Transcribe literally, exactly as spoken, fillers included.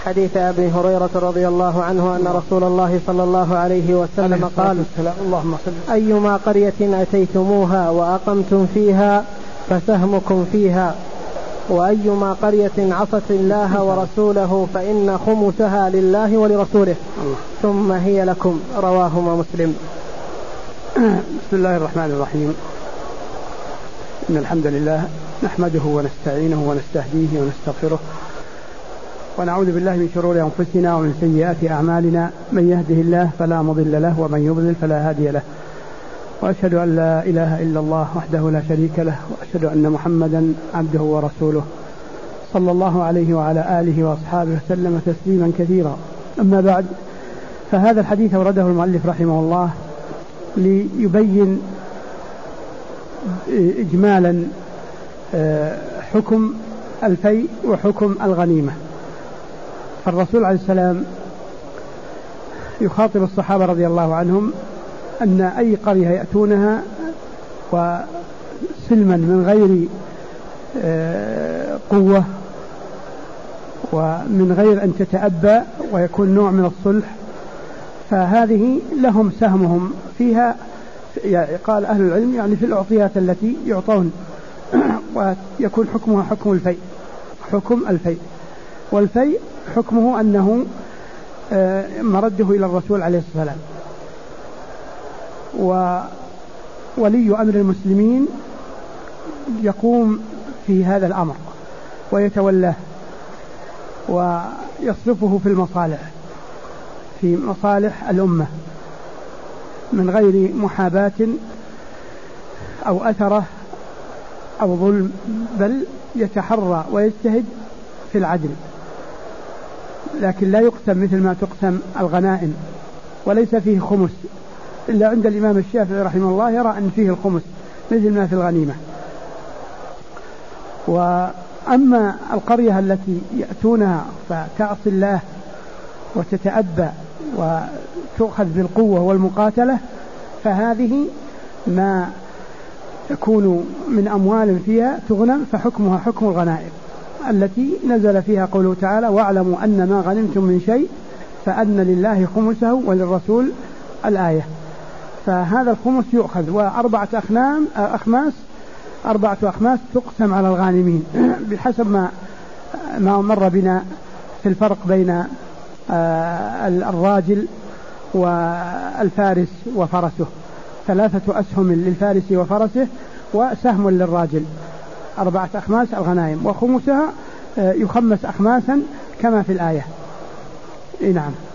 حديث أبي هريرة رضي الله عنه أن رسول الله صلى الله عليه وسلم قال: اللهم صل أيما قرية أتيتموها وأقمتم فيها فسهمكم فيها، وأيما قرية عصت الله ورسوله فإن خمسها لله ولرسوله ثم هي لكم. رواهما مسلم. بسم الله الرحمن الرحيم. إن الحمد لله نحمده ونستعينه ونستهديه ونستغفره، ونعوذ بالله من شرور أنفسنا ومن سيئات أعمالنا. من يهده الله فلا مضل له، ومن يضلل فلا هادي له، وأشهد أن لا إله إلا الله وحده لا شريك له، وأشهد أن محمدا عبده ورسوله صلى الله عليه وعلى آله وأصحابه وسلم تسليما كثيرا. أما بعد، فهذا الحديث أورده المؤلف رحمه الله ليبين إجمالا حكم الفيء وحكم الغنيمة. فالرسول عليه السلام يخاطب الصحابة رضي الله عنهم أن أي قرية يأتونها وسلما من غير قوة ومن غير أن تتأبى ويكون نوع من الصلح، فهذه لهم سهمهم فيها. يعني قال أهل العلم يعني في الأعطيات التي يعطون، ويكون حكمها حكم الفيء. حكم الفيء والفيء حكمه أنه مرده إلى الرسول عليه الصلاة والسلام، وولي أمر المسلمين يقوم في هذا الأمر ويتولاه ويصرفه في المصالح في مصالح الأمة من غير محاباة أو أثرة أو ظلم، بل يتحرى ويجتهد في العدل. لكن لا يقسم مثل ما تقسم الغنائم، وليس فيه خمس إلا عند الإمام الشافعي رحمه الله يرى أن فيه الخمس مثل ما في الغنيمة. وأما القرية التي يأتونها فتعصي الله وتتأبى وتؤخذ بالقوة والمقاتلة، فهذه ما تكون من أموال فيها تغنم، فحكمها حكم الغنائم التي نزل فيها قوله تعالى: واعلموا أن ما غنمتم من شيء فأن لله خمسه وللرسول الآية. فهذا الخمس يؤخذ، وأربعة أخنام أخماس أربعة أخماس تقسم على الغانمين بحسب ما ما مر بنا في الفرق بين الراجل والفارس وفرسه. ثلاثة أسهم للفارس وفرسه وسهم للراجل. أربعة أخماس الغنائم، وخمسها يخمس أخماسا كما في الآية. نعم.